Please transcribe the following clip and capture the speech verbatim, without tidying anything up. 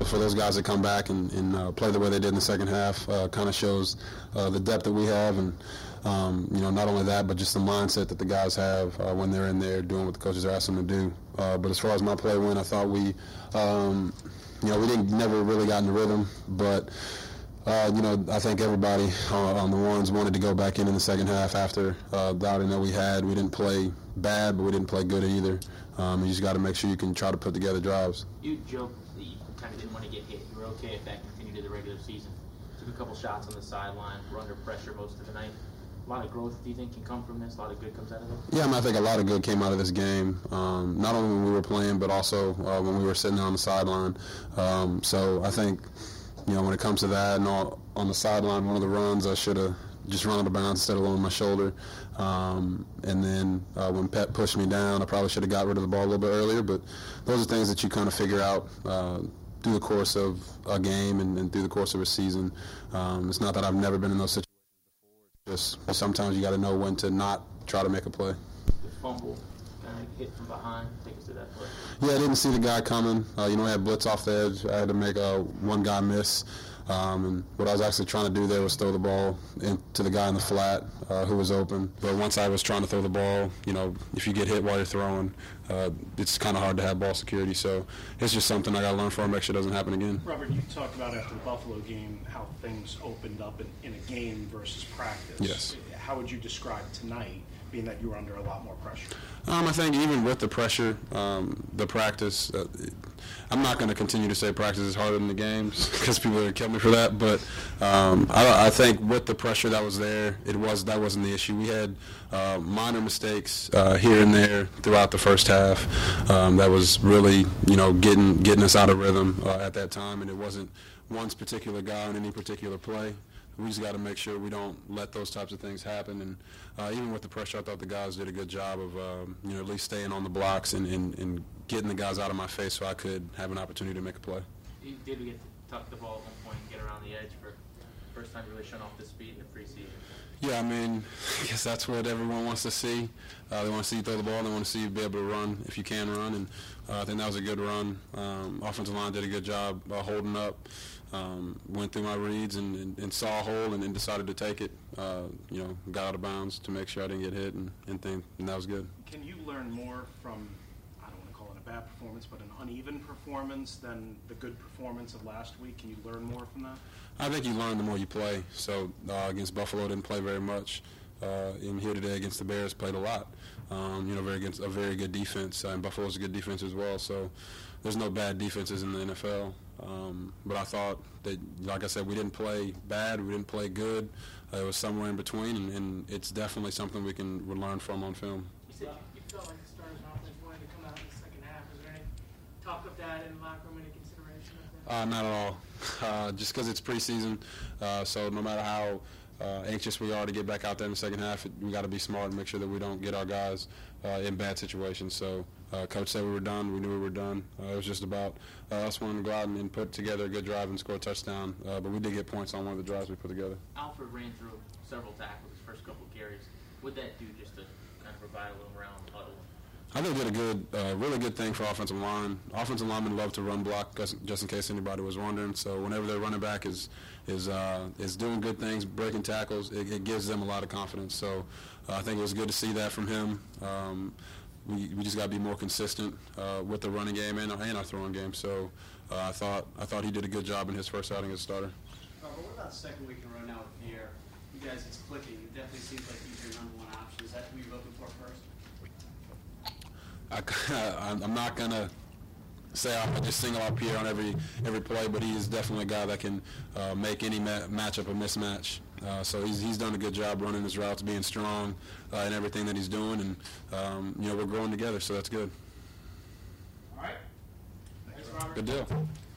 for those guys to come back and, and uh, play the way they did in the second half uh, kind of shows uh, the depth that we have, and um, you know, not only that, but just the mindset that the guys have uh, when they're in there doing what the coaches are asking them to do. Uh, but as far as my play went, I thought we, um, you know, we didn't never really got in the rhythm, but. Uh, you know, I think everybody uh, on the ones wanted to go back in in the second half after uh, the outing that we had. We didn't play bad, but we didn't play good either. Um, you just got to make sure you can try to put together drives. You joked that you kind of didn't want to get hit. You were okay if that continued to the regular season. Took a couple shots on the sideline. Were under pressure most of the night. A lot of growth, do you think, can come from this? A lot of good comes out of it? Yeah, I, mean, I think a lot of good came out of this game, um, not only when we were playing, but also uh, when we were sitting on the sideline. Um, so I think, you know, when it comes to that and all, on the sideline, one of the runs, I should have just run out of bounds instead of lowering my shoulder. Um, and then uh, when Pep pushed me down, I probably should have got rid of the ball a little bit earlier. But those are things that you kind of figure out uh, through the course of a game and, and through the course of a season. Um, it's not that I've never been in those situations before. It's just sometimes you got to know when to not try to make a play. The fumble, kind of hit from behind. Take us to that play. Yeah, I didn't see the guy coming. Uh, you know, I had blitz off the edge. I had to make a one guy miss. Um, and what I was actually trying to do there was throw the ball into the guy in the flat uh, who was open. But once I was trying to throw the ball, you know, if you get hit while you're throwing, uh, it's kind of hard to have ball security. So it's just something I got to learn from, make sure it doesn't happen again. Robert, you talked about after the Buffalo game how things opened up in, in a game versus practice. Yes. How would you describe tonight, being that you were under a lot more pressure? Um, I think even with the pressure, um, the practice, uh, it, I'm not going to continue to say practice is harder than the games because people are going to kill me for that. But um, I, I think with the pressure that was there, it was that wasn't the issue. We had uh, minor mistakes uh, here and there throughout the first half. Um, that was really, you know, getting getting us out of rhythm uh, at that time, and it wasn't one particular guy on any particular play. We just got to make sure we don't let those types of things happen. And uh, even with the pressure, I thought the guys did a good job of, um, you know, at least staying on the blocks and, and, and getting the guys out of my face so I could have an opportunity to make a play. You did get to tuck the ball at one point and get around the edge for the first time really showing off the speed in the preseason. Yeah, I mean, I guess that's what everyone wants to see. Uh, they want to see you throw the ball. They want to see you be able to run if you can run. And uh, I think that was a good run. Um, offensive line did a good job uh, holding up. Um, went through my reads and, and, and saw a hole and then decided to take it. Uh, you know, got out of bounds to make sure I didn't get hit, and, and, think, and that was good. Can you learn more from, I don't want to call it a bad performance, but an uneven performance than the good performance of last week? Can you learn more from that? I think you learn the more you play. So uh, against Buffalo, didn't play very much. Uh, in here today against the Bears, played a lot. Um, you know, very against a very good defense, uh, and Buffalo's a good defense as well. So there's no bad defenses in the N F L. Um, but I thought that, like I said, we didn't play bad, we didn't play good. Uh, it was somewhere in between, and, and it's definitely something we can learn from on film. You said you, you felt like the starters on offense wanted to come out in the second half. Is there any talk of that in the locker room, any consideration of that? Uh, not at all. Uh, just because it's preseason, uh, so no matter how uh, anxious we are to get back out there in the second half, it, we got to be smart and make sure that we don't get our guys uh, in bad situations. So uh, Coach said we were done. We knew we were done. Uh, it was just about uh, us wanting to go out and, and put together a good drive and score a touchdown. Uh, but we did get points on one of the drives we put together. Alfred ran through several tackles his first couple of carries. What did that do just to kind of provide a little morale in the huddle? I think did a good, uh, really good thing for offensive line. Offensive linemen love to run block, just in case anybody was wondering. So whenever their running back is is uh, is doing good things, breaking tackles, it, it gives them a lot of confidence. So uh, I think it was good to see that from him. Um, we we just got to be more consistent uh, with the running game and, and our throwing game. So uh, I thought I thought he did a good job in his first outing as a starter. Robert, what about the second week in a row now with Pierre? You guys, it's clicking. It definitely seems like he's your number one option. Is that who you're looking for first? I, I'm not going to say I just single out Pierre on every every play, but he is definitely a guy that can uh, make any ma- matchup a mismatch. Uh, so he's he's done a good job running his routes, being strong uh, in everything that he's doing, and um, you know, we're growing together, so that's good. All right. Thanks, Robert. Good deal.